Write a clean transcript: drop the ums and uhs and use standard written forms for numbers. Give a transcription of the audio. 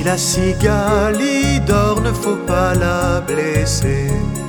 La cigale y dort, ne faut pas la blesser.